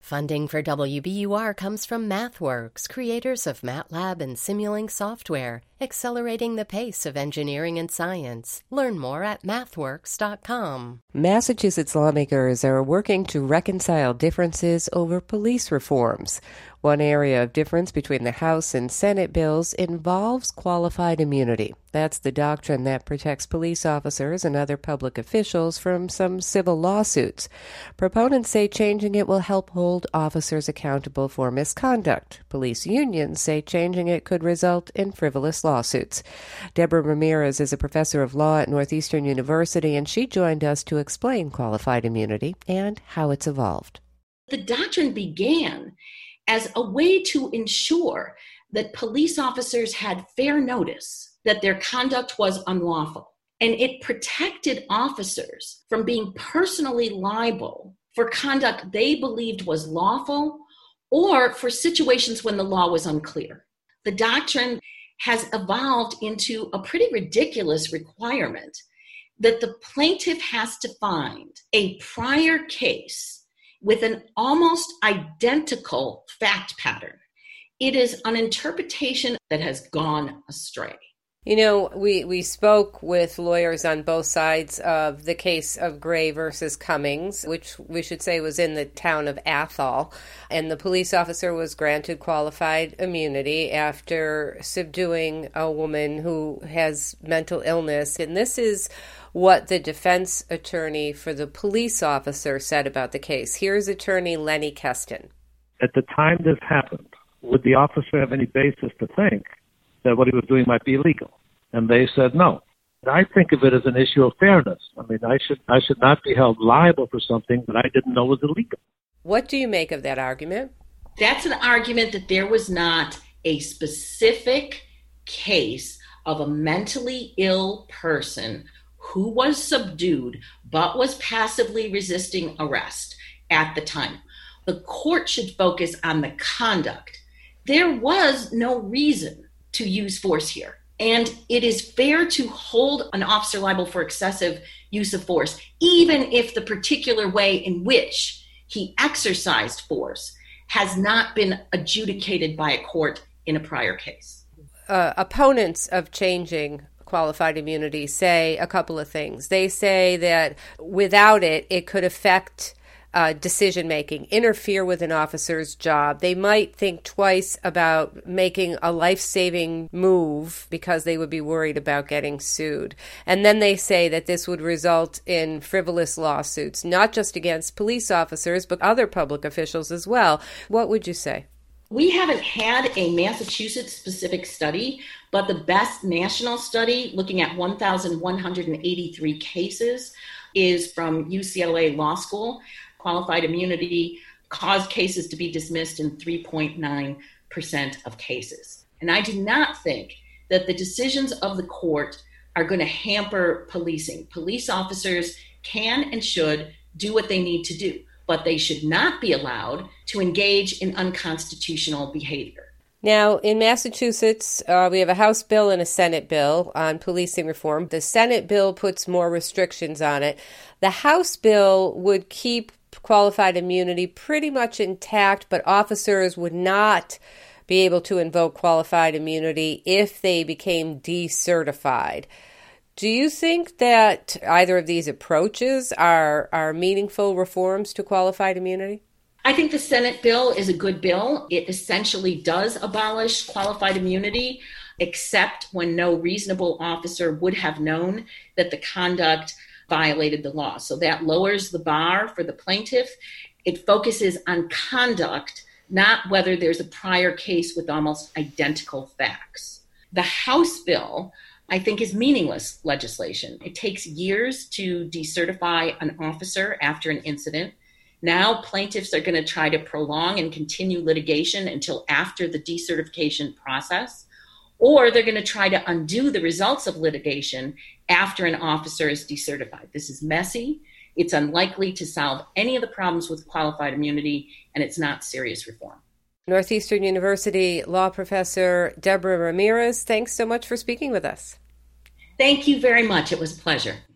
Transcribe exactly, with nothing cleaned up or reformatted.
Funding for W B U R comes from MathWorks, creators of MATLAB and Simulink software, accelerating the pace of engineering and science. Learn more at mathworks dot com. Massachusetts lawmakers are working to reconcile differences over police reforms. One area of difference between the House and Senate bills involves qualified immunity. That's the doctrine that protects police officers and other public officials from some civil lawsuits. Proponents say changing it will help hold officers accountable for misconduct. Police unions say changing it could result in frivolous lawsuits. Deborah Ramirez is a professor of law at Northeastern University, and she joined us to explain qualified immunity and how it's evolved. The doctrine began as a way to ensure that police officers had fair notice that their conduct was unlawful. And it protected officers from being personally liable for conduct they believed was lawful or for situations when the law was unclear. The doctrine has evolved into a pretty ridiculous requirement that the plaintiff has to find a prior case with an almost identical fact pattern. It is an interpretation that has gone astray. You know, we, we spoke with lawyers on both sides of the case of Gray versus Cummings, which we should say was in the town of Athol, and the police officer was granted qualified immunity after subduing a woman who has mental illness. And this is what the defense attorney for the police officer said about the case. Here's attorney Lenny Keston. At the time this happened, would the officer have any basis to think that what he was doing might be illegal? And they said no. I think of it as an issue of fairness. I mean, I should I should not be held liable for something that I didn't know was illegal. What do you make of that argument? That's an argument that there was not a specific case of a mentally ill person who was subdued but was passively resisting arrest at the time. The court should focus on the conduct. There was no reason to use force here. And it is fair to hold an officer liable for excessive use of force, even if the particular way in which he exercised force has not been adjudicated by a court in a prior case. Uh, opponents of changing qualified immunity say a couple of things. They say that without it, it could affect uh, decision-making, interfere with an officer's job. They might think twice about making a life-saving move because they would be worried about getting sued. And then they say that this would result in frivolous lawsuits, not just against police officers, but other public officials as well. What would you say? We haven't had a Massachusetts-specific study, but the best national study, looking at one thousand one hundred eighty-three cases, is from U C L A Law School. Qualified immunity caused cases to be dismissed in three point nine percent of cases. And I do not think that the decisions of the court are going to hamper policing. Police officers can and should do what they need to do, but they should not be allowed to engage in unconstitutional behavior. Now, in Massachusetts, uh, we have a House bill and a Senate bill on policing reform. The Senate bill puts more restrictions on it. The House bill would keep qualified immunity pretty much intact, but officers would not be able to invoke qualified immunity if they became decertified. Do you think that either of these approaches are, are meaningful reforms to qualified immunity? I think the Senate bill is a good bill. It essentially does abolish qualified immunity, except when no reasonable officer would have known that the conduct violated the law. So that lowers the bar for the plaintiff. It focuses on conduct, not whether there's a prior case with almost identical facts. The House bill, I think, is meaningless legislation. It takes years to decertify an officer after an incident. Now plaintiffs are going to try to prolong and continue litigation until after the decertification process, or they're going to try to undo the results of litigation after an officer is decertified. This is messy. It's unlikely to solve any of the problems with qualified immunity, and it's not serious reform. Northeastern University law professor Deborah Ramirez, thanks so much for speaking with us. Thank you very much. It was a pleasure.